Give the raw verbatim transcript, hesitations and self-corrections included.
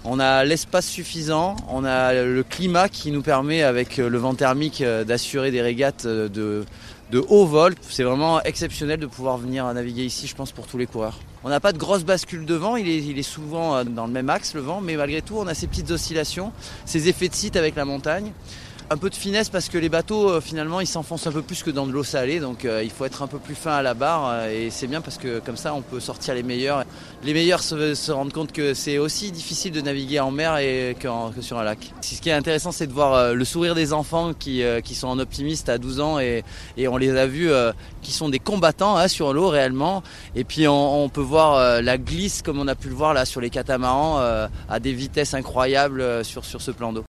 On a l'espace suffisant, on a le climat qui nous permet avec le vent thermique d'assurer des régates de, de haut vol. C'est vraiment exceptionnel de pouvoir venir naviguer ici, je pense, pour tous les coureurs. On n'a pas de grosse bascule de vent, il est, il est souvent dans le même axe le vent, mais malgré tout on a ces petites oscillations, ces effets de site avec la montagne. Un peu de finesse parce que les bateaux euh, finalement ils s'enfoncent un peu plus que dans de l'eau salée, donc euh, il faut être un peu plus fin à la barre euh, et c'est bien parce que comme ça on peut sortir les meilleurs. Les meilleurs se, se rendent compte que c'est aussi difficile de naviguer en mer et qu'en, que sur un lac. Ce qui est intéressant c'est de voir euh, le sourire des enfants qui, euh, qui sont en optimiste à douze ans et, et on les a vus euh, qui sont des combattants hein, sur l'eau réellement, et puis on, on peut voir euh, la glisse comme on a pu le voir là sur les catamarans euh, à des vitesses incroyables euh, sur, sur ce plan d'eau.